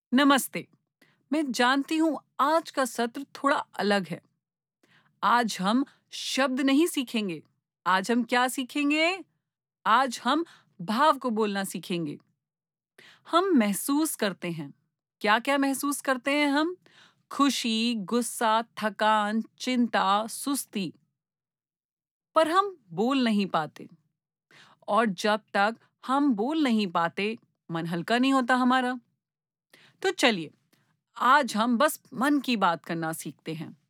नमस्ते। मैं जानती हूँ आज का सत्र थोड़ा अलग है। आज हम शब्द नहीं सीखेंगे। आज हम क्या सीखेंगे? आज हम भाव को बोलना सीखेंगे। हम महसूस करते हैं। क्या-क्या महसूस करते हैं हम? खुशी, गुस्सा, थकान, चिंता, सुस्ती। पर हम बोल नहीं पाते। और जब तक हम बोल नहीं पाते, मन हल्का नहीं होता हमारा। तो चलिए आज हम बस मन की बात करना सीखते हैं।